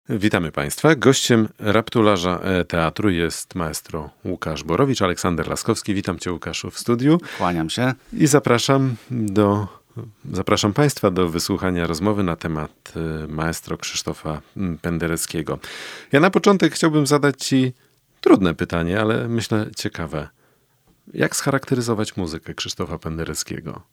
Witamy Państwa. Gościem Raptularza Teatru jest maestro Łukasz Borowicz, Aleksander Laskowski. Witam Cię, Łukaszu, w studiu. Kłaniam się. I zapraszam Państwa do wysłuchania rozmowy na temat maestro Krzysztofa Pendereckiego. Ja na początek chciałbym zadać Ci trudne pytanie, ale myślę ciekawe. Jak scharakteryzować muzykę Krzysztofa Pendereckiego?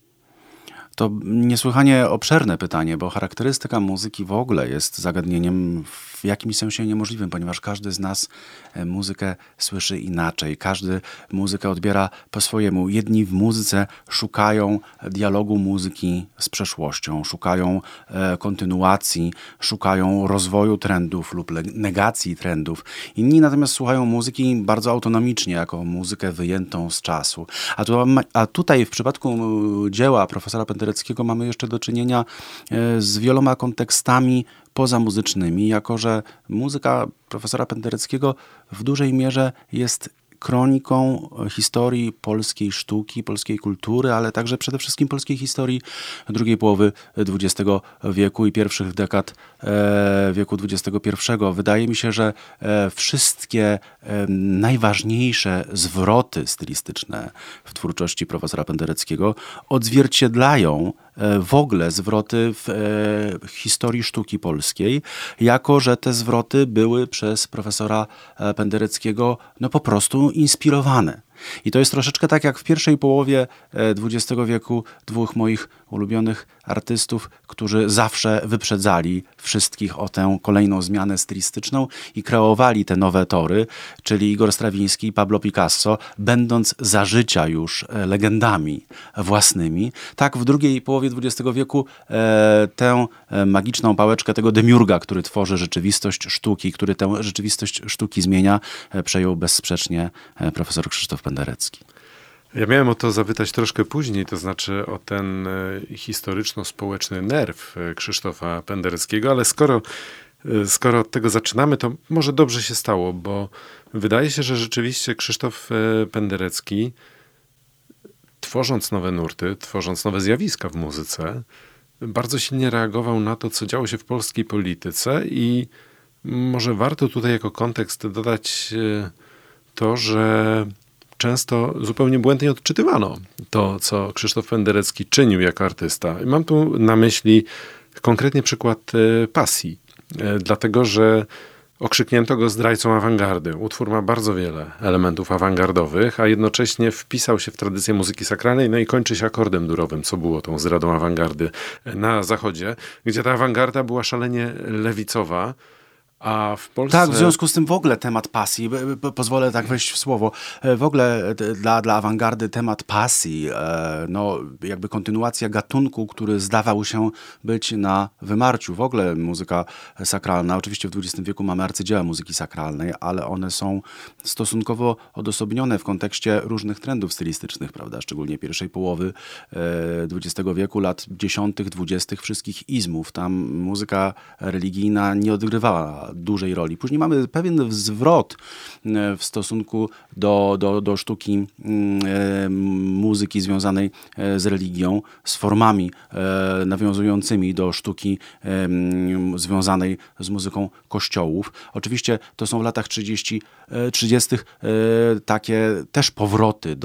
To niesłychanie obszerne pytanie, bo charakterystyka muzyki w ogóle jest zagadnieniem w jakimś sensie niemożliwym, ponieważ każdy z nas muzykę słyszy inaczej. Każdy muzykę odbiera po swojemu. Jedni w muzyce szukają dialogu muzyki z przeszłością, szukają kontynuacji, szukają rozwoju trendów lub negacji trendów. Inni natomiast słuchają muzyki bardzo autonomicznie, jako muzykę wyjętą z czasu. A tutaj w przypadku dzieła profesora Pendereckiego mamy jeszcze do czynienia z wieloma kontekstami pozamuzycznymi, jako że muzyka profesora Pendereckiego w dużej mierze jest kroniką historii polskiej sztuki, polskiej kultury, ale także przede wszystkim polskiej historii drugiej połowy XX wieku i pierwszych dekad wieku XXI. Wydaje mi się, że wszystkie najważniejsze zwroty stylistyczne w twórczości profesora Pendereckiego odzwierciedlają w ogóle zwroty w historii sztuki polskiej, jako że te zwroty były przez profesora Pendereckiego po prostu inspirowane. I to jest troszeczkę tak jak w pierwszej połowie XX wieku dwóch moich ulubionych artystów, którzy zawsze wyprzedzali wszystkich o tę kolejną zmianę stylistyczną i kreowali te nowe tory, czyli Igor Strawiński i Pablo Picasso, będąc za życia już legendami własnymi. Tak w drugiej połowie XX wieku tę magiczną pałeczkę tego demiurga, który tworzy rzeczywistość sztuki, który tę rzeczywistość sztuki zmienia, przejął bezsprzecznie profesor Krzysztof Penderecki. Ja miałem o to zapytać troszkę później, to znaczy o ten historyczno-społeczny nerw Krzysztofa Pendereckiego, ale skoro od tego zaczynamy, to może dobrze się stało, bo wydaje się, że rzeczywiście Krzysztof Penderecki, tworząc nowe nurty, tworząc nowe zjawiska w muzyce, bardzo silnie reagował na to, co działo się w polskiej polityce i może warto tutaj jako kontekst dodać to, że często zupełnie błędnie odczytywano to, co Krzysztof Penderecki czynił jako artysta. I mam tu na myśli konkretnie przykład Pasji, dlatego że okrzyknięto go zdrajcą awangardy. Utwór ma bardzo wiele elementów awangardowych, a jednocześnie wpisał się w tradycję muzyki sakralnej, i kończy się akordem durowym, co było tą zdradą awangardy na Zachodzie, gdzie ta awangarda była szalenie lewicowa. A w Polsce... Tak, w związku z tym w ogóle temat pasji, pozwolę tak wejść w słowo, w ogóle dla awangardy temat pasji, jakby kontynuacja gatunku, który zdawał się być na wymarciu. W ogóle muzyka sakralna, oczywiście w XX wieku mamy arcydzieła muzyki sakralnej, ale one są stosunkowo odosobnione w kontekście różnych trendów stylistycznych, prawda, szczególnie pierwszej połowy XX wieku, lat 10., 20., wszystkich izmów. Tam muzyka religijna nie odgrywała dużej roli. Później mamy pewien zwrot w stosunku do sztuki muzyki związanej z religią, z formami nawiązującymi do sztuki związanej z muzyką kościołów. Oczywiście to są w latach 30. Takie też powroty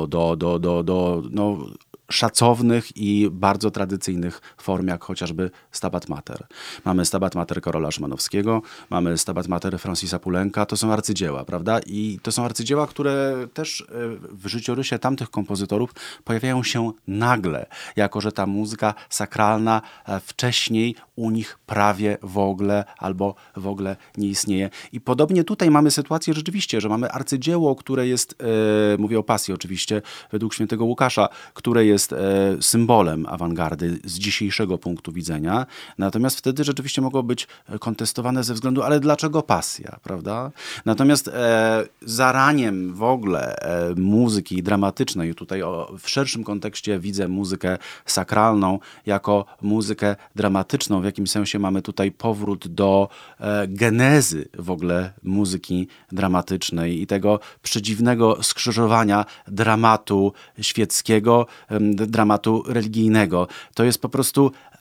do szacownych i bardzo tradycyjnych form, jak chociażby Stabat Mater. Mamy Stabat Mater Karola Szymanowskiego, mamy Stabat Mater Francisa Poulenca. To są arcydzieła, prawda? I to są arcydzieła, które też w życiorysie tamtych kompozytorów pojawiają się nagle, jako że ta muzyka sakralna wcześniej u nich prawie w ogóle albo w ogóle nie istnieje. I podobnie tutaj mamy sytuację rzeczywiście, że mamy arcydzieło, które jest, mówię o Pasji oczywiście, według świętego Łukasza, które jest symbolem awangardy z dzisiejszego punktu widzenia. Natomiast wtedy rzeczywiście mogło być kontestowane ze względu, ale dlaczego Pasja, prawda? Natomiast zaraniem w ogóle muzyki dramatycznej, tutaj w szerszym kontekście widzę muzykę sakralną jako muzykę dramatyczną. W jakimś sensie mamy tutaj powrót do genezy w ogóle muzyki dramatycznej i tego przedziwnego skrzyżowania dramatu świeckiego, dramatu religijnego. To jest po prostu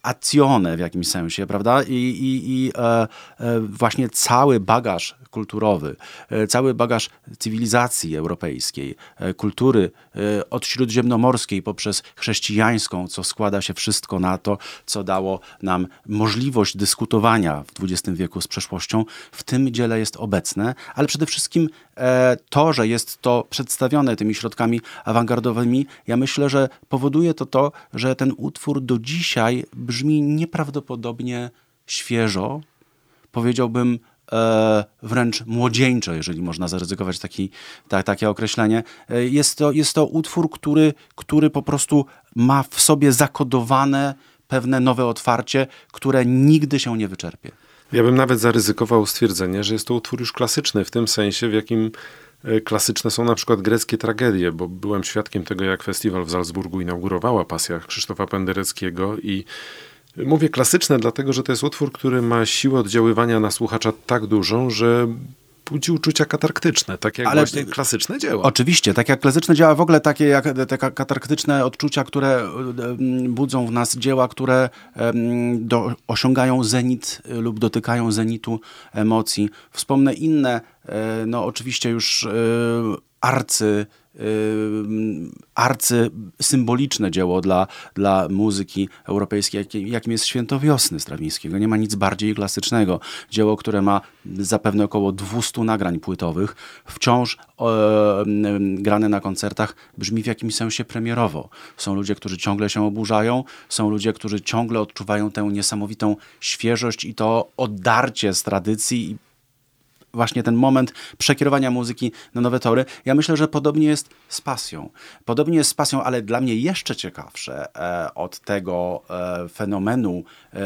azione w jakimś sensie, prawda? I właśnie cały bagaż kulturowy, cały bagaż cywilizacji europejskiej, kultury od śródziemnomorskiej poprzez chrześcijańską, co składa się wszystko na to, co dało nam możliwość dyskutowania w XX wieku z przeszłością, w tym dziele jest obecne, ale przede wszystkim to, że jest to przedstawione tymi środkami awangardowymi, ja myślę, że powoduje to, że ten utwór do dzisiaj brzmi nieprawdopodobnie świeżo, powiedziałbym wręcz młodzieńczo, jeżeli można zaryzykować takie określenie. Jest to utwór, który po prostu ma w sobie zakodowane pewne nowe otwarcie, które nigdy się nie wyczerpie. Ja bym nawet zaryzykował stwierdzenie, że jest to utwór już klasyczny, w tym sensie, w jakim klasyczne są na przykład greckie tragedie, bo byłem świadkiem tego, jak festiwal w Salzburgu inaugurowała Pasja Krzysztofa Pendereckiego i mówię klasyczne, dlatego że to jest utwór, który ma siłę oddziaływania na słuchacza tak dużą, że budzi uczucia katarktyczne, tak jak właśnie klasyczne dzieła. Oczywiście, tak jak klasyczne dzieła, w ogóle takie jak te katarktyczne odczucia, które budzą w nas dzieła, które osiągają zenit lub dotykają zenitu emocji. Wspomnę inne, oczywiście już arcysymboliczne dzieło dla muzyki europejskiej, jakim jest Święto Wiosny Strawińskiego. Nie ma nic bardziej klasycznego. Dzieło, które ma zapewne około 200 nagrań płytowych, wciąż grane na koncertach, brzmi w jakimś sensie premierowo. Są ludzie, którzy ciągle się oburzają, są ludzie, którzy ciągle odczuwają tę niesamowitą świeżość i to oddarcie z tradycji i właśnie ten moment przekierowania muzyki na nowe tory. Ja myślę, że podobnie jest z Pasją. Podobnie jest z Pasją, ale dla mnie jeszcze ciekawsze od tego fenomenu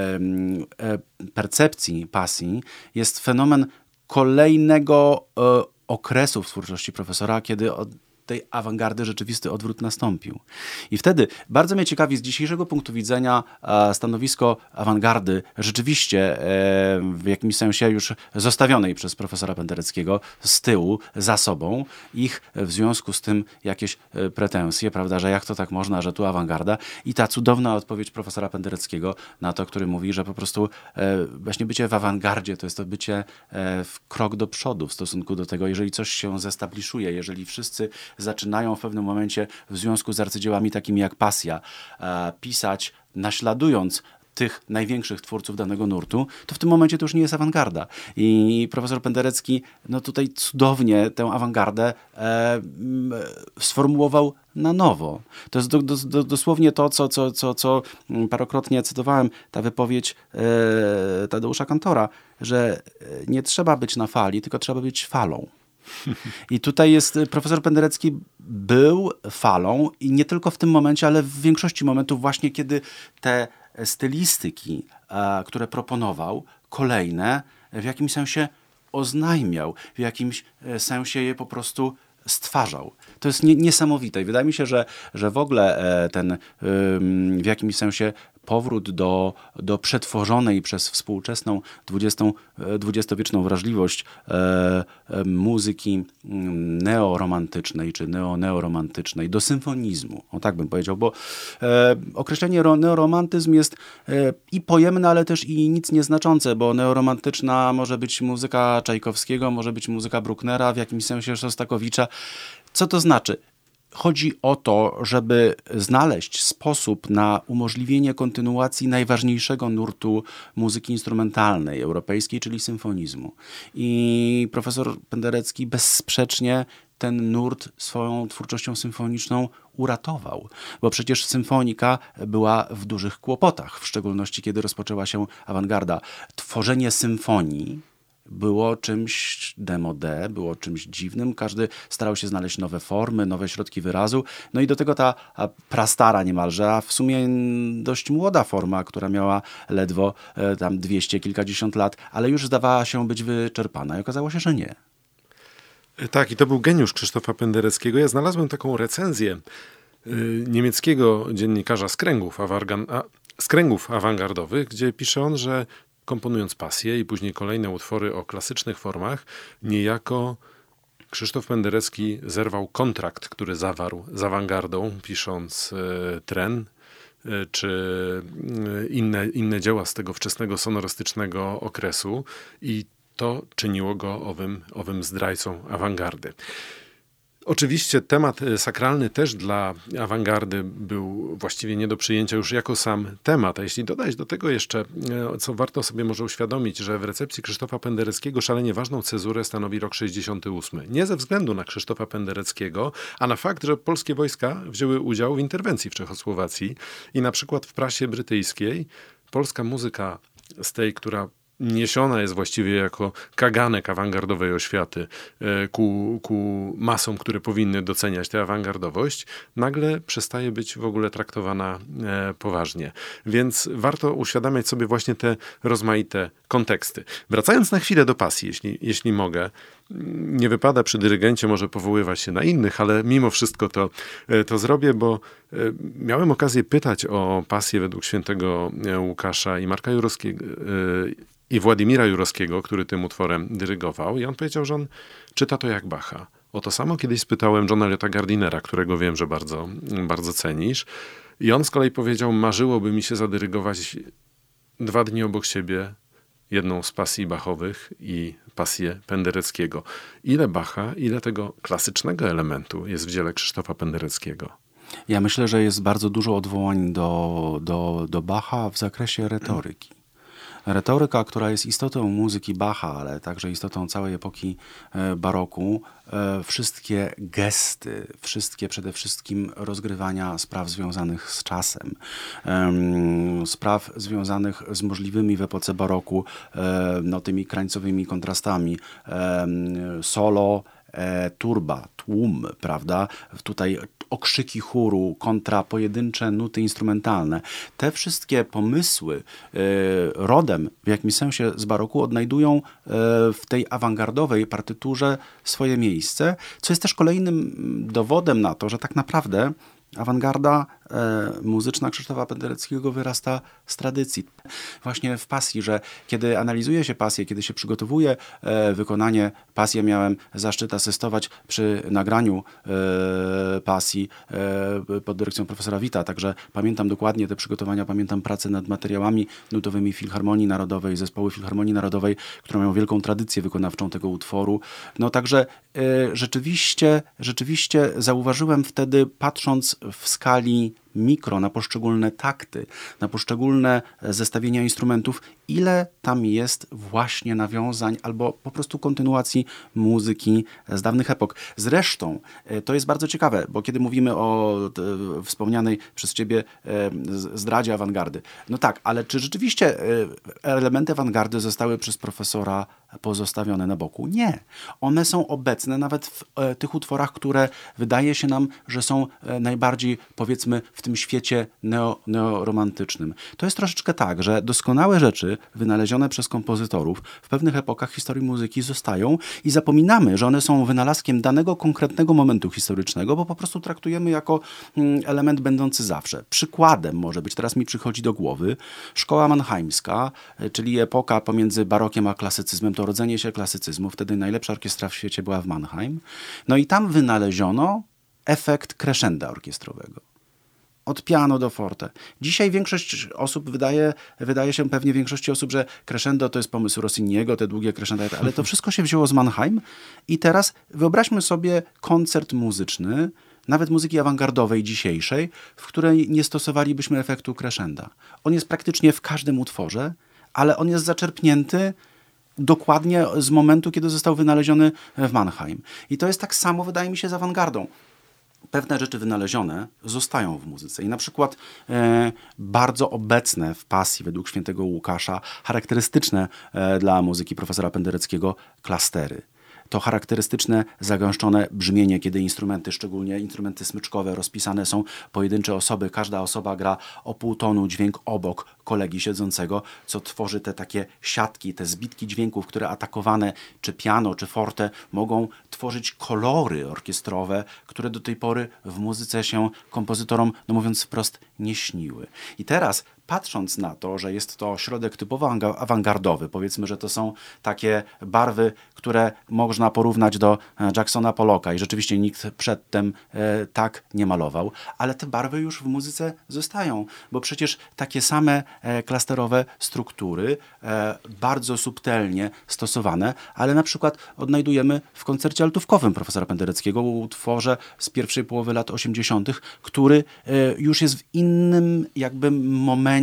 percepcji pasji jest fenomen kolejnego okresu w twórczości profesora, kiedy od tej awangardy rzeczywisty odwrót nastąpił. I wtedy bardzo mnie ciekawi z dzisiejszego punktu widzenia stanowisko awangardy rzeczywiście w jakimś sensie już zostawionej przez profesora Pendereckiego z tyłu, za sobą, ich w związku z tym jakieś pretensje, prawda, że jak to tak można, że tu awangarda i ta cudowna odpowiedź profesora Pendereckiego na to, który mówi, że po prostu właśnie bycie w awangardzie to jest to bycie w krok do przodu w stosunku do tego, jeżeli coś się zestabliszuje, jeżeli wszyscy zaczynają w pewnym momencie w związku z arcydziełami takimi jak Pasja pisać, naśladując tych największych twórców danego nurtu, to w tym momencie to już nie jest awangarda. I profesor Penderecki tutaj cudownie tę awangardę sformułował na nowo. To jest dosłownie to, co parokrotnie cytowałem, ta wypowiedź Tadeusza Kantora, że nie trzeba być na fali, tylko trzeba być falą. I tutaj profesor Penderecki był falą i nie tylko w tym momencie, ale w większości momentów właśnie, kiedy te stylistyki, które proponował, kolejne, w jakimś sensie oznajmiał, w jakimś sensie je po prostu stwarzał. To jest niesamowite. I wydaje mi się, że w ogóle ten w jakimś sensie powrót do przetworzonej przez współczesną dwudziestowieczną wrażliwość muzyki neoromantycznej czy neoromantycznej, do symfonizmu. O tak bym powiedział, bo określenie neoromantyzm jest i pojemne, ale też i nic nieznaczące, bo neoromantyczna może być muzyka Czajkowskiego, może być muzyka Brucknera, w jakimś sensie Szostakowicza. Co to znaczy? Chodzi o to, żeby znaleźć sposób na umożliwienie kontynuacji najważniejszego nurtu muzyki instrumentalnej europejskiej, czyli symfonizmu. I profesor Penderecki bezsprzecznie ten nurt swoją twórczością symfoniczną uratował, bo przecież symfonika była w dużych kłopotach, w szczególności kiedy rozpoczęła się awangarda. Tworzenie symfonii było czymś démodé, było czymś dziwnym. Każdy starał się znaleźć nowe formy, nowe środki wyrazu. No i do tego ta prastara niemalże, a w sumie dość młoda forma, która miała ledwo tam 200 kilkadziesiąt lat, ale już zdawała się być wyczerpana i okazało się, że nie. Tak, i to był geniusz Krzysztofa Pendereckiego. Ja znalazłem taką recenzję niemieckiego dziennikarza z kręgów awangardowych, gdzie pisze on, że komponując Pasję i później kolejne utwory o klasycznych formach, niejako Krzysztof Penderecki zerwał kontrakt, który zawarł z awangardą, pisząc Tren, czy inne dzieła z tego wczesnego sonorystycznego okresu i to czyniło go owym zdrajcą awangardy. Oczywiście temat sakralny też dla awangardy był właściwie nie do przyjęcia już jako sam temat. A jeśli dodać do tego jeszcze, co warto sobie może uświadomić, że w recepcji Krzysztofa Pendereckiego szalenie ważną cezurę stanowi rok 68. Nie ze względu na Krzysztofa Pendereckiego, a na fakt, że polskie wojska wzięły udział w interwencji w Czechosłowacji i na przykład w prasie brytyjskiej polska muzyka z tej, która niesiona jest właściwie jako kaganek awangardowej oświaty ku masom, które powinny doceniać tę awangardowość, nagle przestaje być w ogóle traktowana poważnie. Więc warto uświadamiać sobie właśnie te rozmaite konteksty. Wracając na chwilę do pasji, jeśli mogę, nie wypada przy dyrygencie może powoływać się na innych, ale mimo wszystko to zrobię, bo miałem okazję pytać o pasję według świętego Łukasza i Marka Jurowskiego, i Władimira Jurowskiego, który tym utworem dyrygował, i on powiedział, że on czyta to jak Bacha. O to samo kiedyś spytałem Johna Eliota Gardinera, którego wiem, że bardzo, bardzo cenisz. I on z kolei powiedział, marzyłoby mi się zadyrygować 2 dni obok siebie jedną z pasji bachowych i pasję Pendereckiego. Ile Bacha, ile tego klasycznego elementu jest w dziele Krzysztofa Pendereckiego? Ja myślę, że jest bardzo dużo odwołań do Bacha w zakresie retoryki. Retoryka, która jest istotą muzyki Bacha, ale także istotą całej epoki baroku, wszystkie gesty, wszystkie przede wszystkim rozgrywania spraw związanych z czasem, spraw związanych z możliwymi w epoce baroku tymi krańcowymi kontrastami, solo, turba, tłum, prawda? Tutaj okrzyki chóru kontra pojedyncze nuty instrumentalne. Te wszystkie pomysły rodem w jakimś sensie z baroku odnajdują w tej awangardowej partyturze swoje miejsce, co jest też kolejnym dowodem na to, że tak naprawdę awangarda muzyczna Krzysztofa Pendereckiego wyrasta z tradycji. Właśnie w pasji, że kiedy analizuje się pasję, kiedy się przygotowuje wykonanie pasji, miałem zaszczyt asystować przy nagraniu pasji pod dyrekcją profesora Wita, także pamiętam dokładnie te przygotowania, pamiętam pracę nad materiałami nutowymi Filharmonii Narodowej, zespołu Filharmonii Narodowej, które mają wielką tradycję wykonawczą tego utworu. No także rzeczywiście zauważyłem wtedy, patrząc w skali mikro, na poszczególne takty, na poszczególne zestawienia instrumentów, ile tam jest właśnie nawiązań albo po prostu kontynuacji muzyki z dawnych epok. Zresztą to jest bardzo ciekawe, bo kiedy mówimy o wspomnianej przez ciebie zdradzie awangardy, no tak, ale czy rzeczywiście elementy awangardy zostały przez profesora pozostawione na boku? Nie. One są obecne nawet w tych utworach, które wydaje się nam, że są najbardziej, powiedzmy, w tym świecie neoromantycznym. To jest troszeczkę tak, że doskonałe rzeczy wynalezione przez kompozytorów w pewnych epokach historii muzyki zostają i zapominamy, że one są wynalazkiem danego konkretnego momentu historycznego, bo po prostu traktujemy jako element będący zawsze. Przykładem może być, teraz mi przychodzi do głowy, szkoła mannheimska, czyli epoka pomiędzy barokiem a klasycyzmem, to rodzenie się klasycyzmu. Wtedy najlepsza orkiestra w świecie była w Mannheim. No i tam wynaleziono efekt crescenda orkiestrowego. Od piano do forte. Dzisiaj większość osób wydaje się pewnie większości osób, że crescendo to jest pomysł Rossiniego, te długie crescenda, ale to wszystko się wzięło z Mannheim i teraz wyobraźmy sobie koncert muzyczny, nawet muzyki awangardowej dzisiejszej, w której nie stosowalibyśmy efektu crescenda. On jest praktycznie w każdym utworze, ale on jest zaczerpnięty dokładnie z momentu, kiedy został wynaleziony w Mannheim. I to jest tak samo, wydaje mi się, z awangardą. Pewne rzeczy wynalezione zostają w muzyce. I na przykład bardzo obecne w pasji według świętego Łukasza, charakterystyczne dla muzyki profesora Pendereckiego klastery. To charakterystyczne, zagęszczone brzmienie, kiedy instrumenty, szczególnie instrumenty smyczkowe, rozpisane są pojedyncze osoby. Każda osoba gra o pół tonu, dźwięk obok, kolegi siedzącego, co tworzy te takie siatki, te zbitki dźwięków, które atakowane czy piano, czy forte mogą tworzyć kolory orkiestrowe, które do tej pory w muzyce się kompozytorom, no mówiąc wprost, nie śniły. I teraz patrząc na to, że jest to środek typowo awangardowy, powiedzmy, że to są takie barwy, które można porównać do Jacksona Pollocka i rzeczywiście nikt przedtem tak nie malował, ale te barwy już w muzyce zostają, bo przecież takie same klasterowe struktury, bardzo subtelnie stosowane, ale na przykład odnajdujemy w koncercie altówkowym profesora Pendereckiego, utworze z pierwszej połowy lat 80., który już jest w innym jakby momencie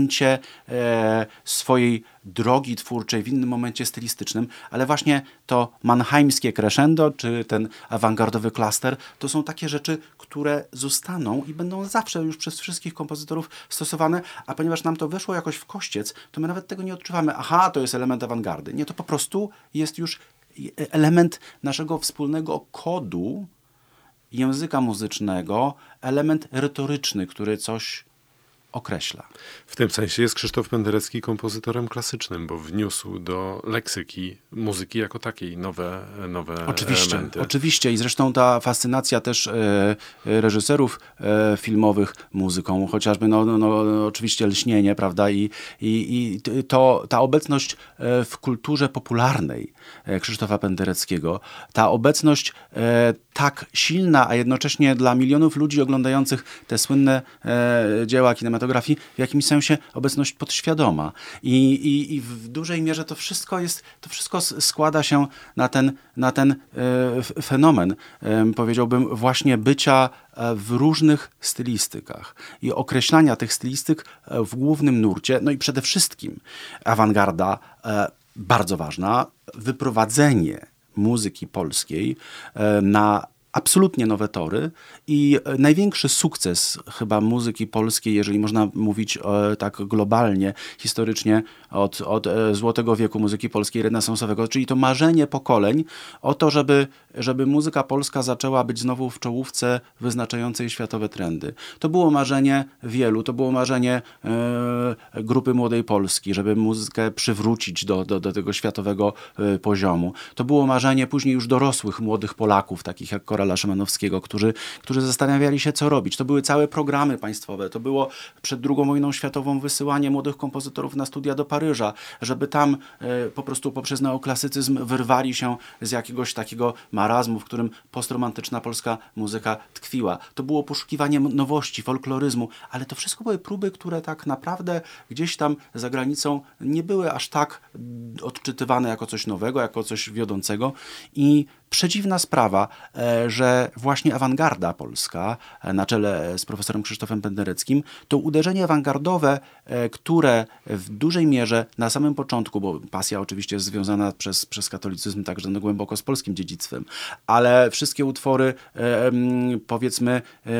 swojej drogi twórczej, w innym momencie stylistycznym, ale właśnie to mannheimskie crescendo, czy ten awangardowy klaster, to są takie rzeczy, które zostaną i będą zawsze już przez wszystkich kompozytorów stosowane, a ponieważ nam to weszło jakoś w kościec, to my nawet tego nie odczuwamy. Aha, to jest element awangardy. Nie, to po prostu jest już element naszego wspólnego kodu języka muzycznego, element retoryczny, który coś określa. W tym sensie jest Krzysztof Penderecki kompozytorem klasycznym, bo wniósł do leksyki muzyki jako takiej nowe elementy. Oczywiście i zresztą ta fascynacja też reżyserów filmowych muzyką, chociażby oczywiście Lśnienie, prawda, i ta obecność w kulturze popularnej Krzysztofa Pendereckiego, ta obecność tak silna, a jednocześnie dla milionów ludzi oglądających te słynne dzieła kinematografii, w jakimś sensie obecność podświadoma. I w dużej mierze to wszystko składa się na ten fenomen, powiedziałbym, właśnie bycia w różnych stylistykach i określania tych stylistyk w głównym nurcie. No i przede wszystkim awangarda, bardzo ważna, wyprowadzenie muzyki polskiej na absolutnie nowe tory i największy sukces chyba muzyki polskiej, jeżeli można mówić tak globalnie, historycznie, od złotego wieku muzyki polskiej renesansowego, czyli to marzenie pokoleń o to, żeby muzyka polska zaczęła być znowu w czołówce wyznaczającej światowe trendy. To było marzenie wielu, to było marzenie grupy Młodej Polski, żeby muzykę przywrócić do tego światowego poziomu. To było marzenie później już dorosłych, młodych Polaków, takich jak Korela Szymanowskiego, którzy zastanawiali się, co robić. To były całe programy państwowe, to było przed II wojną światową wysyłanie młodych kompozytorów na studia do Paryża, żeby tam po prostu poprzez neoklasycyzm wyrwali się z jakiegoś takiego marazmu, w którym postromantyczna polska muzyka tkwiła. To było poszukiwanie nowości, folkloryzmu, ale to wszystko były próby, które tak naprawdę gdzieś tam za granicą nie były aż tak odczytywane jako coś nowego, jako coś wiodącego i przedziwna sprawa, że właśnie awangarda polska na czele z profesorem Krzysztofem Pendereckim, to uderzenie awangardowe, które w dużej mierze na samym początku, bo pasja oczywiście jest związana przez katolicyzm także głęboko z polskim dziedzictwem, ale wszystkie utwory powiedzmy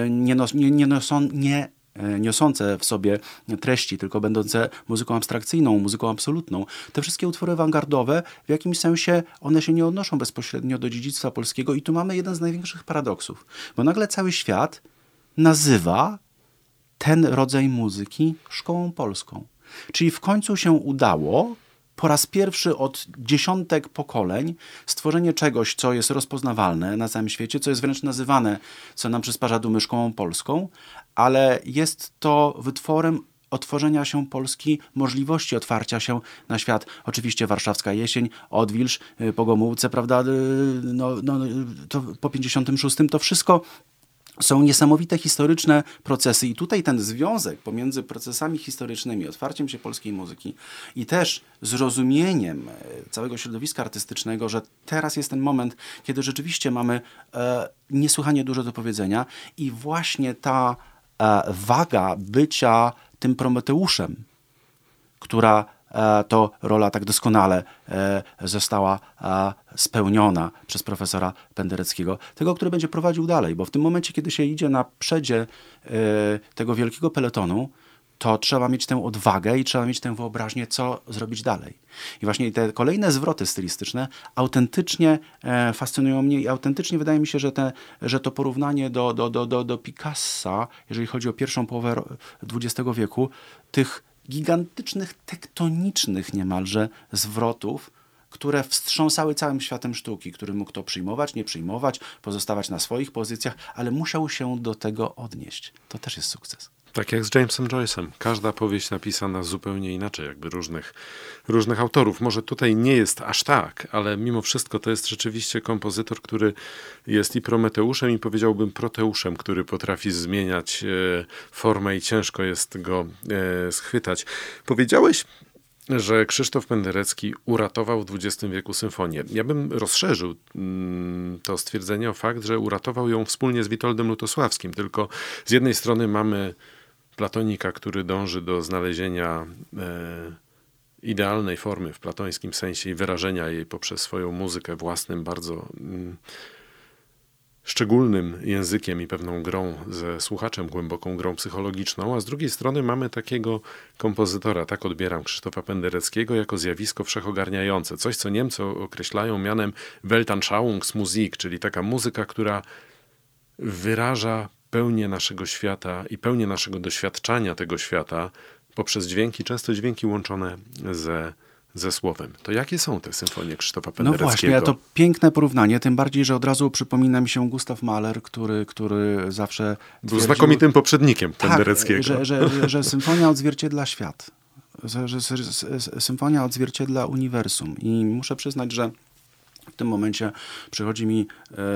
niosące w sobie treści, tylko będące muzyką abstrakcyjną, muzyką absolutną. Te wszystkie utwory awangardowe, w jakimś sensie one się nie odnoszą bezpośrednio do dziedzictwa polskiego i tu mamy jeden z największych paradoksów, bo nagle cały świat nazywa ten rodzaj muzyki szkołą polską. Czyli w końcu się udało po raz pierwszy od dziesiątek pokoleń stworzenie czegoś, co jest rozpoznawalne na całym świecie, co jest wręcz nazywane, co nam przysparza dumy, szkołą polską, ale jest to wytworem otworzenia się Polski, możliwości otwarcia się na świat. Oczywiście warszawska jesień, Odwilż, po Gomułce, prawda, to po 56 to wszystko są niesamowite historyczne procesy i tutaj ten związek pomiędzy procesami historycznymi, otwarciem się polskiej muzyki i też zrozumieniem całego środowiska artystycznego, że teraz jest ten moment, kiedy rzeczywiście mamy niesłychanie dużo do powiedzenia i właśnie ta waga bycia tym Prometeuszem, która to rola tak doskonale została spełniona przez profesora Pendereckiego, tego, który będzie prowadził dalej, bo w tym momencie, kiedy się idzie na przedzie tego wielkiego peletonu, to trzeba mieć tę odwagę i trzeba mieć tę wyobraźnię, co zrobić dalej. I właśnie te kolejne zwroty stylistyczne autentycznie fascynują mnie i autentycznie wydaje mi się, że to porównanie do Picassa, jeżeli chodzi o pierwszą połowę XX wieku, tych gigantycznych, tektonicznych niemalże zwrotów, które wstrząsały całym światem sztuki, który mógł to przyjmować, nie przyjmować, pozostawać na swoich pozycjach, ale musiał się do tego odnieść. To też jest sukces. Tak jak z Jamesem Joyce'em. Każda powieść napisana zupełnie inaczej, jakby różnych autorów. Może tutaj nie jest aż tak, ale mimo wszystko to jest rzeczywiście kompozytor, który jest i Prometeuszem, i powiedziałbym Proteuszem, który potrafi zmieniać formę i ciężko jest go schwytać. Powiedziałeś, że Krzysztof Penderecki uratował w XX wieku symfonię. Ja bym rozszerzył to stwierdzenie o fakt, że uratował ją wspólnie z Witoldem Lutosławskim. Tylko z jednej strony mamy platonika, który dąży do znalezienia idealnej formy w platońskim sensie i wyrażenia jej poprzez swoją muzykę własnym, bardzo szczególnym językiem i pewną grą ze słuchaczem, głęboką grą psychologiczną, a z drugiej strony mamy takiego kompozytora, tak odbieram Krzysztofa Pendereckiego, jako zjawisko wszechogarniające. Coś, co Niemcy określają mianem Weltanschauungsmusik, czyli taka muzyka, która wyraża pełnię naszego świata i pełnię naszego doświadczania tego świata poprzez dźwięki, często dźwięki łączone ze słowem. To jakie są te symfonie Krzysztofa Pendereckiego? No właśnie, to piękne porównanie, tym bardziej, że od razu przypomina mi się Gustav Mahler, który zawsze był znakomitym poprzednikiem Pendereckiego. Że symfonia odzwierciedla świat. Że symfonia odzwierciedla uniwersum. I muszę przyznać, że w tym momencie przychodzi mi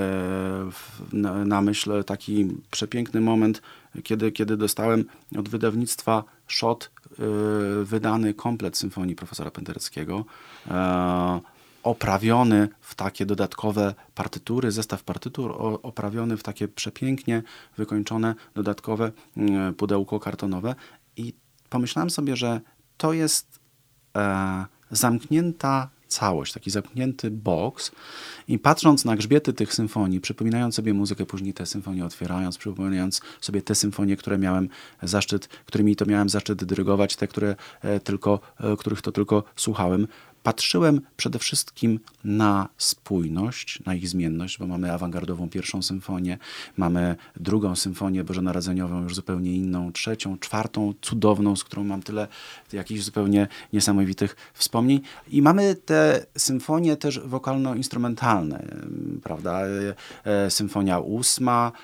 na myśl taki przepiękny moment, kiedy dostałem od wydawnictwa Szot wydany komplet symfonii profesora Pendereckiego, oprawiony w takie dodatkowe partytury, zestaw partytur oprawiony w takie przepięknie wykończone dodatkowe pudełko kartonowe. I pomyślałem sobie, że to jest zamknięta całość, taki zamknięty boks i patrząc na grzbiety tych symfonii, przypominając sobie muzykę, później te symfonie otwierając, przypominając sobie te symfonie, którymi to miałem zaszczyt dyrygować, te, których to tylko słuchałem, patrzyłem przede wszystkim na spójność, na ich zmienność, bo mamy awangardową pierwszą symfonię, mamy drugą symfonię bożonarodzeniową, już zupełnie inną, trzecią, czwartą, cudowną, z którą mam tyle jakichś zupełnie niesamowitych wspomnień. I mamy te symfonie też wokalno-instrumentalne, prawda? Symfonia 8,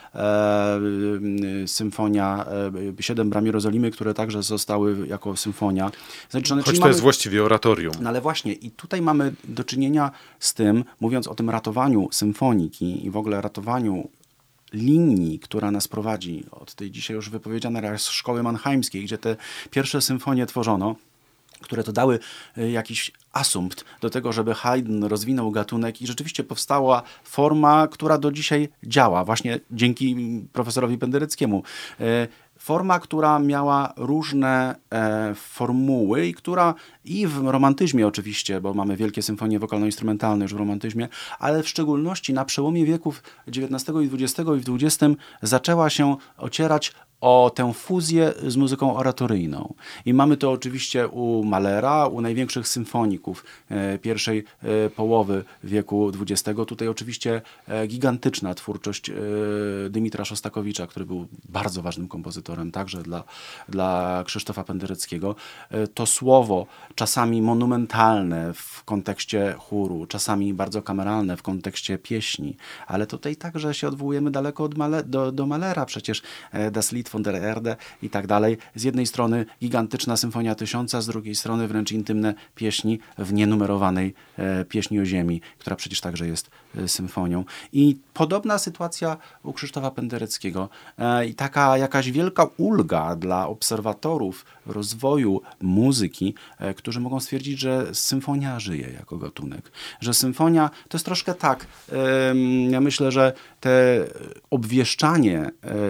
symfonia 7 bram Jerozolimy, które także zostały jako symfonia zaliczone. Choć to jest właściwie oratorium. No ale właśnie, i tutaj mamy do czynienia z tym, mówiąc o tym ratowaniu symfoniki i w ogóle ratowaniu linii, która nas prowadzi od tej dzisiaj już wypowiedzianej raz szkoły mannheimskiej, gdzie te pierwsze symfonie tworzono, które to dały jakiś asumpt do tego, żeby Haydn rozwinął gatunek i rzeczywiście powstała forma, która do dzisiaj działa, właśnie dzięki profesorowi Pendereckiemu. Forma, która miała różne formuły i która i w romantyzmie oczywiście, bo mamy wielkie symfonie wokalno-instrumentalne już w romantyzmie, ale w szczególności na przełomie wieków XIX i XX i w XX zaczęła się ocierać o tę fuzję z muzyką oratoryjną. I mamy to oczywiście u Mahlera, u największych symfoników pierwszej połowy wieku XX. Tutaj oczywiście gigantyczna twórczość Dymitra Szostakowicza, który był bardzo ważnym kompozytorem także dla Krzysztofa Pendereckiego. To słowo czasami monumentalne w kontekście chóru, czasami bardzo kameralne w kontekście pieśni, ale tutaj także się odwołujemy daleko do Mahlera, przecież Das Lied von der Erde i tak dalej. Z jednej strony gigantyczna Symfonia 1000, z drugiej strony wręcz intymne pieśni w nienumerowanej pieśni o ziemi, która przecież także jest symfonią. I podobna sytuacja u Krzysztofa Pendereckiego. I taka jakaś wielka ulga dla obserwatorów rozwoju muzyki, którzy mogą stwierdzić, że symfonia żyje jako gatunek. Że symfonia to jest troszkę tak. Ja myślę, że te obwieszczanie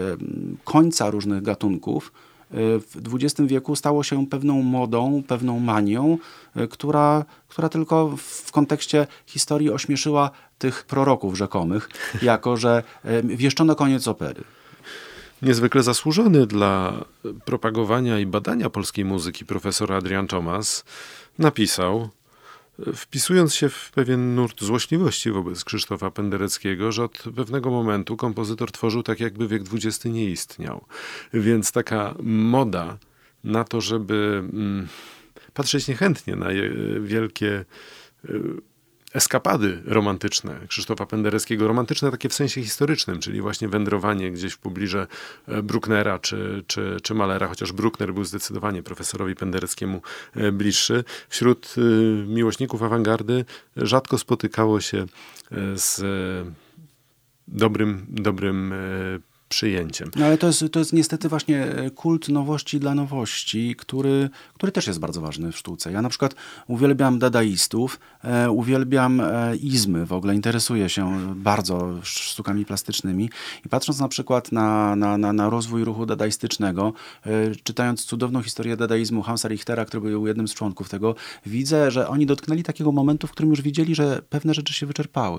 końca różnych gatunków w XX wieku stało się pewną modą, pewną manią, która tylko w kontekście historii ośmieszyła tych proroków rzekomych, jako że wieszczono koniec opery. Niezwykle zasłużony dla propagowania i badania polskiej muzyki profesor Adrian Thomas napisał, wpisując się w pewien nurt złośliwości wobec Krzysztofa Pendereckiego, że od pewnego momentu kompozytor tworzył tak, jakby wiek XX nie istniał. Więc taka moda na to, żeby patrzeć niechętnie na wielkie eskapady romantyczne Krzysztofa Pendereckiego. Romantyczne takie w sensie historycznym, czyli właśnie wędrowanie gdzieś w pobliżu Brucknera czy Mahlera, chociaż Bruckner był zdecydowanie profesorowi Pendereckiemu bliższy. Wśród miłośników awangardy rzadko spotykało się z dobrym przyjęciem. No ale to jest niestety właśnie kult nowości dla nowości, który też jest bardzo ważny w sztuce. Ja na przykład uwielbiam dadaistów, uwielbiam izmy, w ogóle interesuję się bardzo sztukami plastycznymi i patrząc na przykład na rozwój ruchu dadaistycznego, czytając cudowną historię dadaizmu Hansa Richtera, który był jednym z członków tego, widzę, że oni dotknęli takiego momentu, w którym już widzieli, że pewne rzeczy się wyczerpały.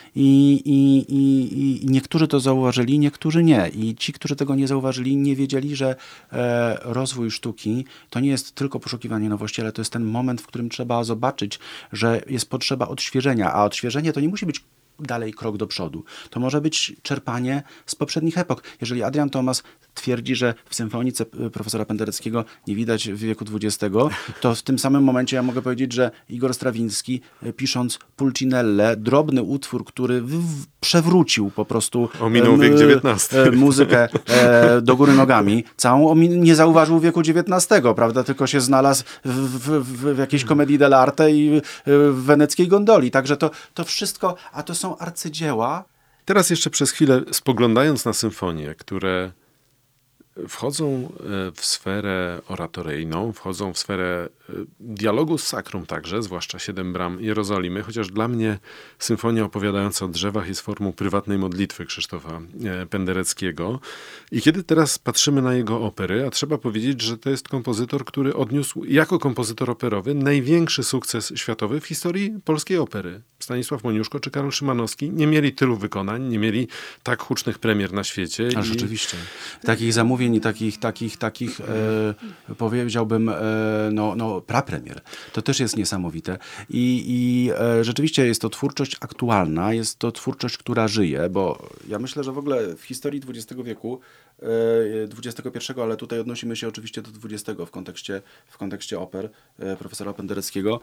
I niektórzy to zauważyli, niektórzy nie. I ci, którzy tego nie zauważyli, nie wiedzieli, że rozwój sztuki to nie jest tylko poszukiwanie nowości, ale to jest ten moment, w którym trzeba zobaczyć, że jest potrzeba odświeżenia, a odświeżenie to nie musi być dalej krok do przodu. To może być czerpanie z poprzednich epok. Jeżeli Adrian Thomas twierdzi, że w symfonice profesora Pendereckiego nie widać wieku XX, to w tym samym momencie ja mogę powiedzieć, że Igor Strawiński, pisząc Pulcinelle, drobny utwór, który przewrócił po prostu ominął wiek XIX. Muzykę do góry nogami, całą nie zauważył wieku XIX, prawda? Tylko się znalazł w jakiejś komedii dell'arte i w weneckiej gondoli. Także to wszystko, a to są arcydzieła. Teraz jeszcze przez chwilę spoglądając na symfonie, które wchodzą w sferę oratoryjną, wchodzą w sferę dialogu z sakrum także, zwłaszcza 7 bram Jerozolimy, chociaż dla mnie symfonia opowiadająca o drzewach jest formą prywatnej modlitwy Krzysztofa Pendereckiego. I kiedy teraz patrzymy na jego opery, a trzeba powiedzieć, że to jest kompozytor, który odniósł jako kompozytor operowy największy sukces światowy w historii polskiej opery. Stanisław Moniuszko czy Karol Szymanowski nie mieli tylu wykonań, nie mieli tak hucznych premier na świecie. A rzeczywiście. Takich zamówień i takich powiedziałbym, prapremier. To też jest niesamowite. I rzeczywiście jest to twórczość aktualna, jest to twórczość, która żyje, bo ja myślę, że w ogóle w historii XX wieku, XXI, ale tutaj odnosimy się oczywiście do XX w kontekście oper profesora Pendereckiego.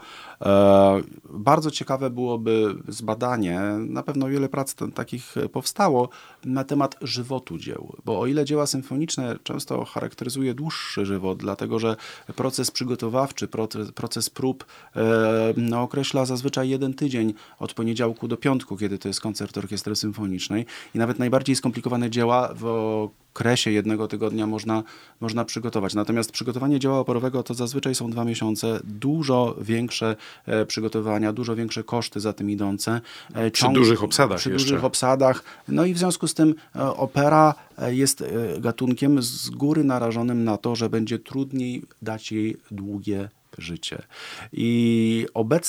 Bardzo ciekawe byłoby zbadanie, na pewno wiele prac takich powstało, na temat żywotu dzieł, bo o ile dzieła symfoniczne często charakteryzuje dłuższy żywot, dlatego że proces przygotowawczy, proces prób określa zazwyczaj 1 tydzień od poniedziałku do piątku, kiedy to jest koncert orkiestry symfonicznej i nawet najbardziej skomplikowane dzieła w okresie 1 tygodnia można przygotować. Natomiast przygotowanie dzieła operowego to zazwyczaj są 2 miesiące, dużo większe przygotowania, dużo większe koszty za tym idące. Przy dużych obsadach dużych obsadach. No i w związku z tym opera jest gatunkiem z góry narażonym na to, że będzie trudniej dać jej długie życie. I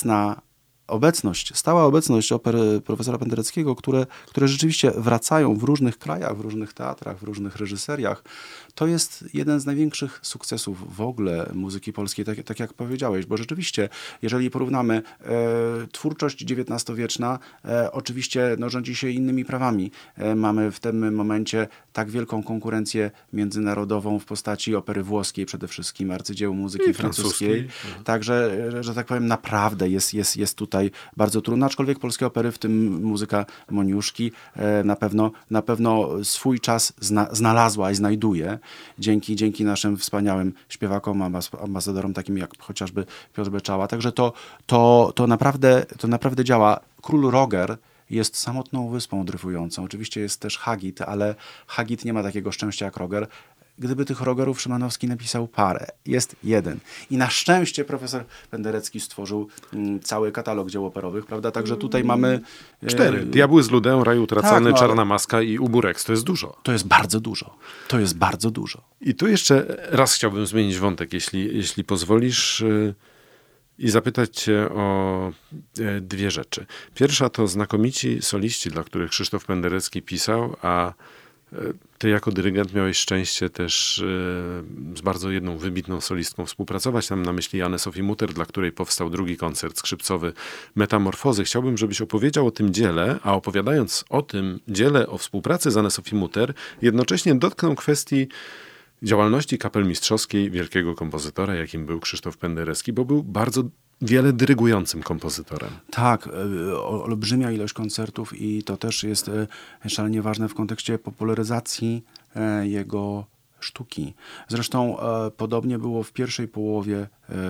stała obecność oper profesora Pendereckiego, które rzeczywiście wracają w różnych krajach, w różnych teatrach, w różnych reżyseriach, to jest jeden z największych sukcesów w ogóle muzyki polskiej, tak jak powiedziałeś, bo rzeczywiście, jeżeli porównamy twórczość XIX-wieczna, oczywiście rządzi się innymi prawami. Mamy w tym momencie tak wielką konkurencję międzynarodową w postaci opery włoskiej przede wszystkim, arcydzieł muzyki francuskiej. Także, że tak powiem, naprawdę jest tutaj bardzo trudno, aczkolwiek polskie opery, w tym muzyka Moniuszki, na pewno swój czas znalazła i znajduje dzięki naszym wspaniałym śpiewakom, ambasadorom takim jak chociażby Piotr Beczała. Także to naprawdę działa. Król Roger jest samotną wyspą dryfującą. Oczywiście jest też Hagit, ale Hagit nie ma takiego szczęścia jak Roger. Gdyby tych Rogerów Szymanowski napisał parę. Jest jeden. I na szczęście profesor Penderecki stworzył cały katalog dzieł operowych, prawda? Także tutaj mamy 4. Diabły z Ludę, Raj utracony, Czarna maska i Uburek. To jest dużo. To jest bardzo dużo. To jest bardzo dużo. I tu jeszcze raz chciałbym zmienić wątek, jeśli pozwolisz, i zapytać cię o 2 rzeczy. Pierwsza to znakomici soliści, dla których Krzysztof Penderecki pisał, a ty jako dyrygent miałeś szczęście też z bardzo jedną wybitną solistką współpracować. Mam na myśli Annę Sofię Mutter, dla której powstał 2. koncert skrzypcowy Metamorfozy. Chciałbym, żebyś opowiedział o tym dziele, a opowiadając o tym dziele, o współpracy z Anną Sofią Mutter, jednocześnie dotknął kwestii działalności kapelmistrzowskiej wielkiego kompozytora, jakim był Krzysztof Penderecki, bo był bardzo wiele dyrygującym kompozytorem. Tak, olbrzymia ilość koncertów i to też jest szalenie ważne w kontekście popularyzacji jego sztuki. Zresztą podobnie było w pierwszej połowie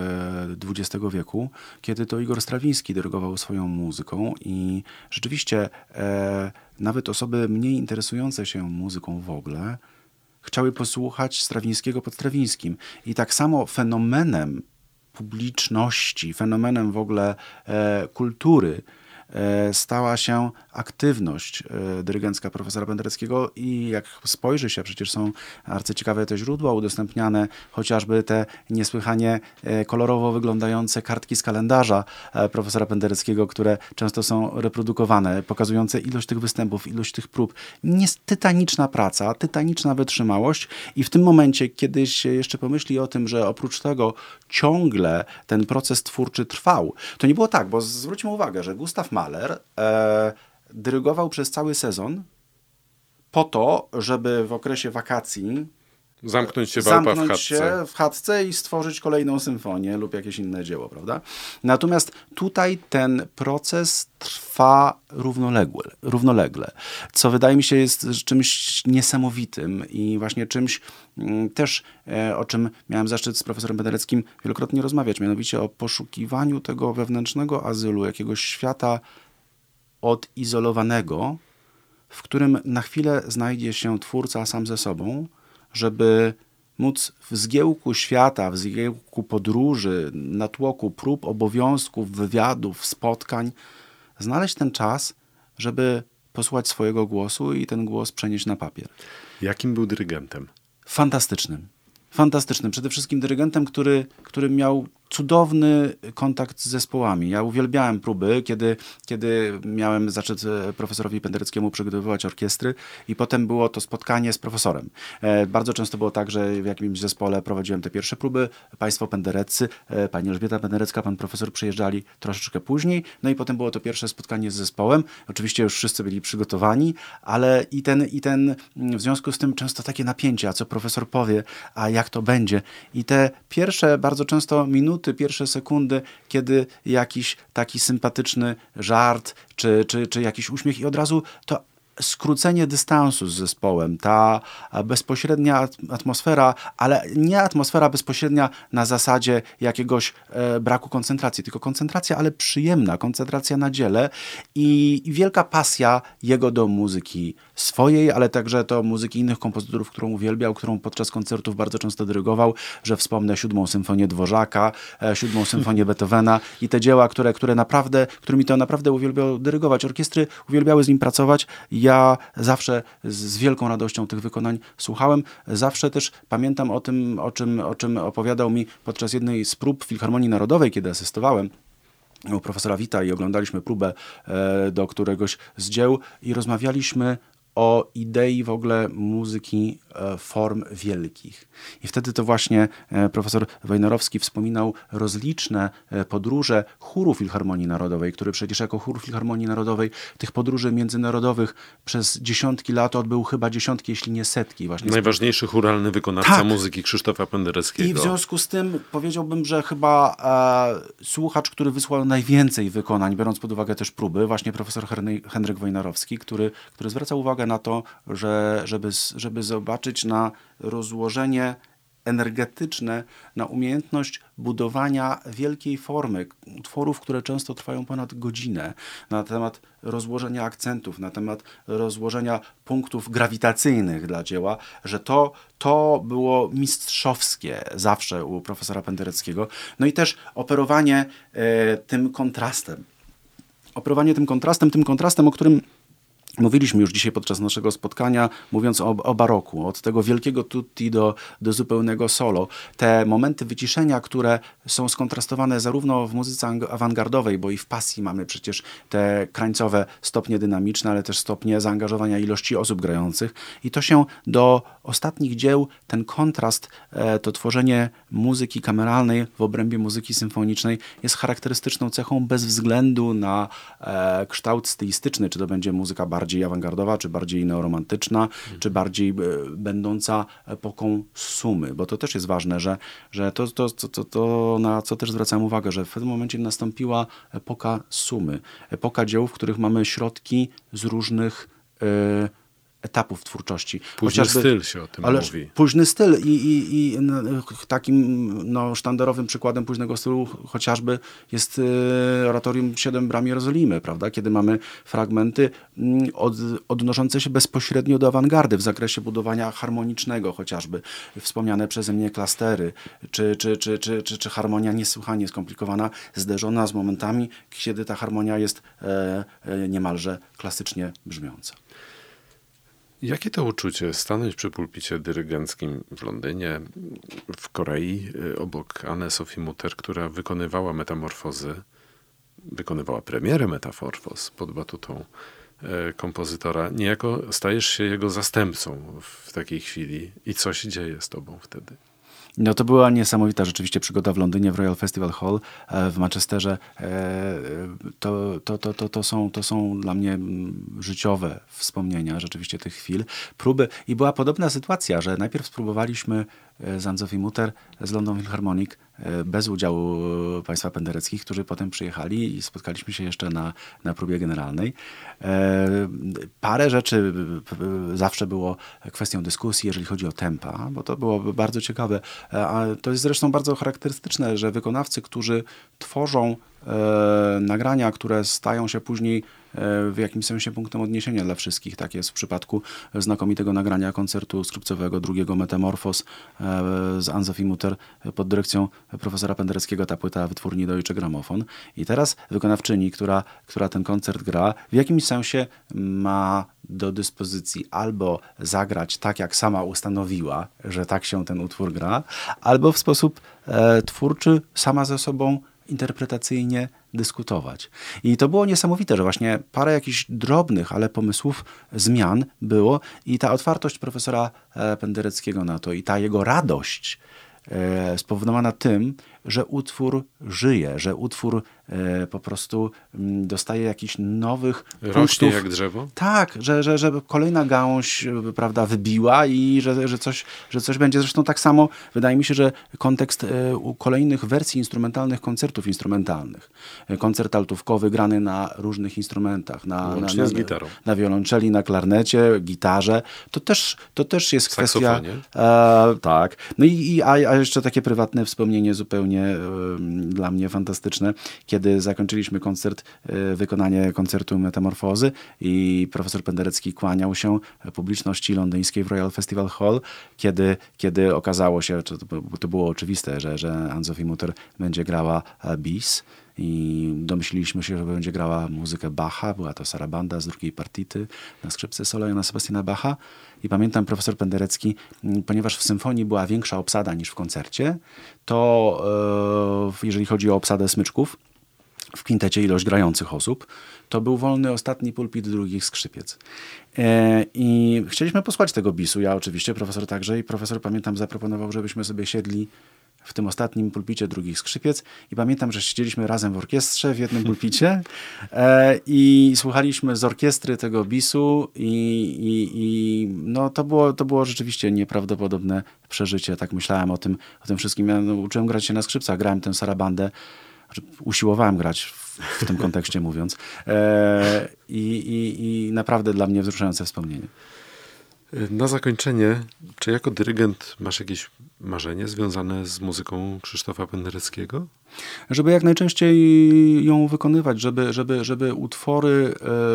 XX wieku, kiedy to Igor Strawiński dyrygował swoją muzyką i rzeczywiście nawet osoby mniej interesujące się muzyką w ogóle chciały posłuchać Strawińskiego pod Strawińskim. I tak samo fenomenem publiczności, fenomenem w ogóle kultury stała się aktywność dyrygencka profesora Pendereckiego i jak spojrzy się, przecież są arcyciekawe te źródła udostępniane, chociażby te niesłychanie kolorowo wyglądające kartki z kalendarza profesora Pendereckiego, które często są reprodukowane, pokazujące ilość tych występów, ilość tych prób. Tytaniczna praca, tytaniczna wytrzymałość i w tym momencie, kiedy się jeszcze pomyśli o tym, że oprócz tego ciągle ten proces twórczy trwał, to nie było tak, bo zwróćmy uwagę, że Gustav Mahler dyrygował przez cały sezon po to, żeby w okresie wakacji zamknąć się w chatce i stworzyć kolejną symfonię lub jakieś inne dzieło, prawda? Natomiast tutaj ten proces trwa równolegle, co wydaje mi się jest czymś niesamowitym i właśnie czymś też, o czym miałem zaszczyt z profesorem Pendereckim wielokrotnie rozmawiać, mianowicie o poszukiwaniu tego wewnętrznego azylu, jakiegoś świata odizolowanego, w którym na chwilę znajdzie się twórca sam ze sobą, żeby móc w zgiełku świata, w zgiełku podróży, natłoku prób, obowiązków, wywiadów, spotkań, znaleźć ten czas, żeby posłuchać swojego głosu i ten głos przenieść na papier. Jakim był dyrygentem? Fantastycznym. Przede wszystkim dyrygentem, który miał cudowny kontakt z zespołami. Ja uwielbiałem próby, kiedy miałem zaszczyt profesorowi Pendereckiemu przygotowywać orkiestry i potem było to spotkanie z profesorem. Bardzo często było tak, że w jakimś zespole prowadziłem te pierwsze próby, państwo Pendereccy, pani Elżbieta Penderecka, pan profesor przyjeżdżali troszeczkę później, no i potem było to pierwsze spotkanie z zespołem. Oczywiście już wszyscy byli przygotowani, ale i ten w związku z tym często takie napięcie, a co profesor powie, a jak to będzie. I te pierwsze bardzo często minuty, pierwsze sekundy, kiedy jakiś taki sympatyczny żart, czy jakiś uśmiech i od razu to skrócenie dystansu z zespołem, ta bezpośrednia atmosfera, ale nie atmosfera bezpośrednia na zasadzie jakiegoś braku koncentracji, tylko koncentracja, ale przyjemna, koncentracja na dziele i wielka pasja jego do muzyki swojej, ale także do muzyki innych kompozytorów, którą uwielbiał, którą podczas koncertów bardzo często dyrygował, że wspomnę 7. symfonię Dworzaka, 7. symfonię Beethovena i te dzieła, którymi to naprawdę uwielbiał dyrygować. Orkiestry uwielbiały z nim pracować. Ja zawsze z wielką radością tych wykonań słuchałem. Zawsze też pamiętam o tym, o czym opowiadał mi podczas jednej z prób Filharmonii Narodowej, kiedy asystowałem u profesora Wita i oglądaliśmy próbę do któregoś z dzieł i rozmawialiśmy o idei w ogóle muzyki form wielkich. I wtedy to właśnie profesor Wojnarowski wspominał rozliczne podróże chóru Filharmonii Narodowej, który przecież jako chór Filharmonii Narodowej tych podróży międzynarodowych przez dziesiątki lat odbył chyba dziesiątki, jeśli nie setki. Właśnie najważniejszy chóralny wykonawca muzyki Krzysztofa Pendereckiego. I w związku z tym powiedziałbym, że chyba słuchacz, który wysłał najwięcej wykonań, biorąc pod uwagę też próby, właśnie profesor Henryk Wojnarowski, który zwraca uwagę na to, żeby zobaczyć na rozłożenie energetyczne, na umiejętność budowania wielkiej formy, utworów, które często trwają ponad godzinę, na temat rozłożenia akcentów, na temat rozłożenia punktów grawitacyjnych dla dzieła, że to było mistrzowskie zawsze u profesora Pendereckiego. No i też operowanie tym kontrastem, o którym mówiliśmy już dzisiaj podczas naszego spotkania, mówiąc o baroku, od tego wielkiego tutti do zupełnego solo. Te momenty wyciszenia, które są skontrastowane zarówno w muzyce awangardowej, bo i w pasji mamy przecież te krańcowe stopnie dynamiczne, ale też stopnie zaangażowania ilości osób grających. I to się do ostatnich dzieł, ten kontrast, to tworzenie muzyki kameralnej w obrębie muzyki symfonicznej jest charakterystyczną cechą bez względu na kształt stylistyczny, czy to będzie muzyka barocka, bardziej awangardowa, czy bardziej neoromantyczna, czy bardziej będąca epoką sumy, bo to też jest ważne, że to na co też zwracam uwagę, że w pewnym momencie nastąpiła epoka sumy, epoka dzieł, w których mamy środki z różnych etapów twórczości. Późny styl się o tym mówi. Późny styl i takim sztandarowym przykładem późnego stylu chociażby jest oratorium Siedem bram Jerozolimy, prawda? Kiedy mamy fragmenty odnoszące się bezpośrednio do awangardy w zakresie budowania harmonicznego, chociażby wspomniane przeze mnie klastery, czy harmonia niesłychanie skomplikowana, zderzona z momentami, kiedy ta harmonia jest niemalże klasycznie brzmiąca. Jakie to uczucie stanąć przy pulpicie dyrygenckim w Londynie, w Korei, obok Anne-Sophie Mutter, która wykonywała metamorfozy, wykonywała premierę Metamorfoz pod batutą kompozytora. Niejako stajesz się jego zastępcą w takiej chwili. I co się dzieje z tobą wtedy? No to była niesamowita rzeczywiście przygoda w Londynie, w Royal Festival Hall, w Manchesterze. To są dla mnie życiowe wspomnienia rzeczywiście tych chwil. Próby. I była podobna sytuacja, że najpierw spróbowaliśmy z Anne-Sophie Mutter z London Philharmonic bez udziału państwa pendereckich, którzy potem przyjechali i spotkaliśmy się jeszcze na próbie generalnej. Parę rzeczy zawsze było kwestią dyskusji, jeżeli chodzi o tempa, bo to było bardzo ciekawe. A to jest zresztą bardzo charakterystyczne, że wykonawcy, którzy tworzą nagrania, które stają się później w jakimś sensie punktem odniesienia dla wszystkich. Tak jest w przypadku znakomitego nagrania koncertu skrzypcowego drugiego Metamorfoz z Anne-Sophie Mutter pod dyrekcją profesora Pendereckiego, ta płyta wytwórni Deutsche Grammophon. I teraz wykonawczyni, która ten koncert gra, w jakimś sensie ma do dyspozycji albo zagrać tak, jak sama ustanowiła, że tak się ten utwór gra, albo w sposób twórczy sama ze sobą interpretacyjnie dyskutować. I to było niesamowite, że właśnie parę jakichś drobnych, ale pomysłów, zmian było i ta otwartość profesora Pendereckiego na to i ta jego radość spowodowana tym, że utwór żyje, że utwór po prostu dostaje jakichś nowych rośnie punktów. Jak drzewo? Tak, że kolejna gałąź, prawda, wybiła i że coś będzie. Zresztą tak samo wydaje mi się, że kontekst kolejnych wersji instrumentalnych koncertów instrumentalnych. Koncert altówkowy grany na różnych instrumentach. Łącznie z gitarą. Na wiolonczeli, na klarnecie, gitarze. To też jest kwestia... Tak. No a jeszcze takie prywatne wspomnienie zupełnie dla mnie fantastyczne, kiedy zakończyliśmy koncert, wykonanie koncertu Metamorfozy i profesor Penderecki kłaniał się publiczności londyńskiej w Royal Festival Hall, kiedy okazało się, to było oczywiste, że Anne-Sophie Mutter będzie grała bis i domyśliliśmy się, że będzie grała muzykę Bacha, była to sarabanda z drugiej partity na skrzypce solo Jana Sebastiana Bacha. I pamiętam profesor Penderecki, ponieważ w symfonii była większa obsada niż w koncercie, to jeżeli chodzi o obsadę smyczków, w kwintecie ilość grających osób, to był wolny ostatni pulpit drugich skrzypiec. I chcieliśmy posłuchać tego bisu, ja oczywiście, profesor także i profesor, pamiętam, zaproponował, żebyśmy sobie siedli w tym ostatnim pulpicie drugich skrzypiec i pamiętam, że siedzieliśmy razem w orkiestrze w jednym pulpicie i słuchaliśmy z orkiestry tego bisu i no to było rzeczywiście nieprawdopodobne przeżycie. Tak myślałem o tym wszystkim. Ja uczyłem grać się na skrzypcach, grałem tę sarabandę, usiłowałem grać w tym kontekście mówiąc i naprawdę dla mnie wzruszające wspomnienie. Na zakończenie, czy jako dyrygent masz jakieś marzenie związane z muzyką Krzysztofa Pendereckiego? Żeby jak najczęściej ją wykonywać, żeby utwory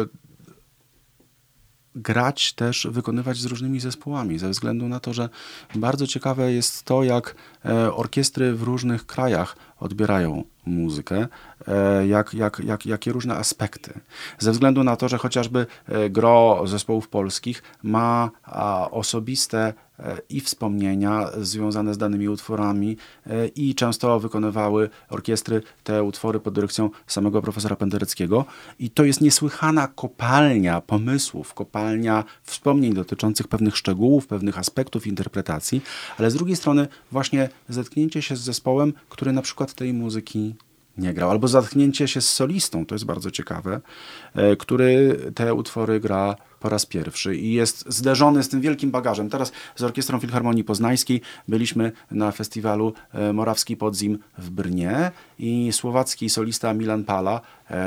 grać też, wykonywać z różnymi zespołami, ze względu na to, że bardzo ciekawe jest to, jak orkiestry w różnych krajach odbierają muzykę, jakie różne aspekty. Ze względu na to, że chociażby gro zespołów polskich ma osobiste i wspomnienia związane z danymi utworami i często wykonywały orkiestry te utwory pod dyrekcją samego profesora Pendereckiego. I to jest niesłychana kopalnia pomysłów, kopalnia wspomnień dotyczących pewnych szczegółów, pewnych aspektów interpretacji, ale z drugiej strony właśnie zetknięcie się z zespołem, który na przykład tej muzyki nie grał. Albo Zetknięcie się z solistą, to jest bardzo ciekawe, który te utwory gra po raz pierwszy i jest zderzony z tym wielkim bagażem. Teraz z Orkiestrą Filharmonii Poznańskiej byliśmy na festiwalu Morawski Podzim w Brnie i słowacki solista Milan Pala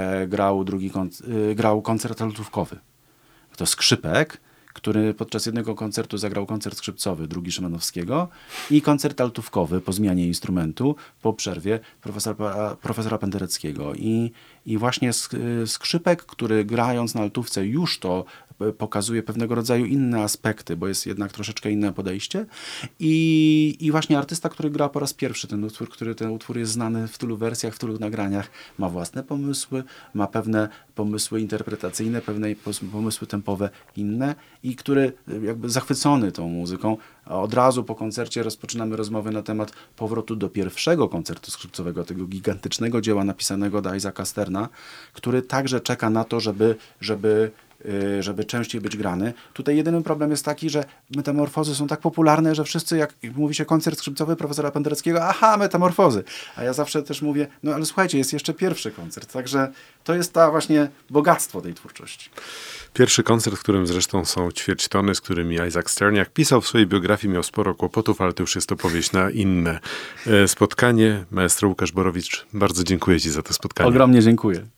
grał koncert altówkowy. To skrzypek, który podczas jednego koncertu zagrał koncert skrzypcowy drugi Szymanowskiego i koncert altówkowy po zmianie instrumentu, po przerwie profesora Pendereckiego. I właśnie skrzypek, który grając na altówce już to pokazuje pewnego rodzaju inne aspekty, bo jest jednak troszeczkę inne podejście. I właśnie artysta, który gra po raz pierwszy ten utwór jest znany w tylu wersjach, w tylu nagraniach, ma własne pomysły, ma pewne pomysły interpretacyjne, pewne pomysły tempowe inne i który jakby zachwycony tą muzyką, a od razu po koncercie rozpoczynamy rozmowę na temat powrotu do pierwszego koncertu skrzypcowego, tego gigantycznego dzieła napisanego do Isaaca Sterna, który także czeka na to, żeby częściej być grany. Tutaj jedyny problem jest taki, że metamorfozy są tak popularne, że wszyscy, jak mówi się koncert skrzypcowy profesora Pendereckiego, aha, metamorfozy. A ja zawsze też mówię, no ale słuchajcie, jest jeszcze pierwszy koncert. Także to jest właśnie bogactwo tej twórczości. Pierwszy koncert, w którym zresztą są ćwierćtony, z którymi Isaac Stern, jak pisał w swojej biografii, miał sporo kłopotów, ale to już jest opowieść na inne spotkanie. Maestro Łukasz Borowicz, bardzo dziękuję Ci za to spotkanie. Ogromnie dziękuję.